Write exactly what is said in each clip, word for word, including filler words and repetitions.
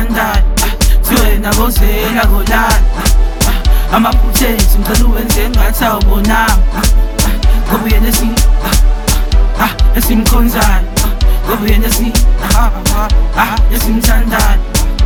esimthandayo. Siwena kozela kolala amaphutha ethu ngicela uwenze ngathi awubonanga. Ngoba uyena esi esimkhonzayo, ngoba uyena esi esimthandayo.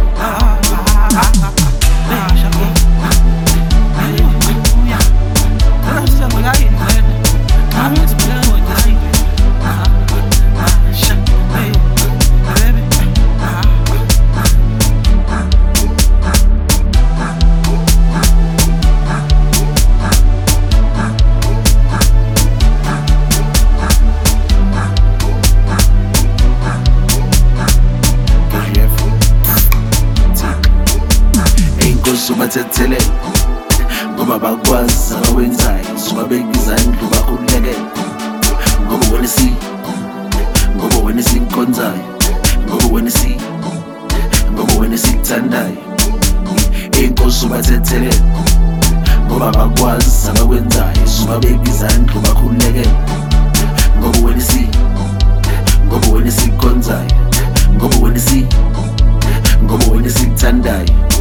Subathethele ngoba bakwazi abawenzayo, subabeka izandla bakhululeke. Ngoba wena si, ngoba wena simkhonzayo, ngoba wena si, ngoba wena sikuthandayo. Inkosi ubathethele ngoba bakwazi abawenzayo, subabeka izandla bakhululeke. Ngoba wena si, ngoba wena sikukhozayo, ngoba wena si, ngoba wena sikuthandayo.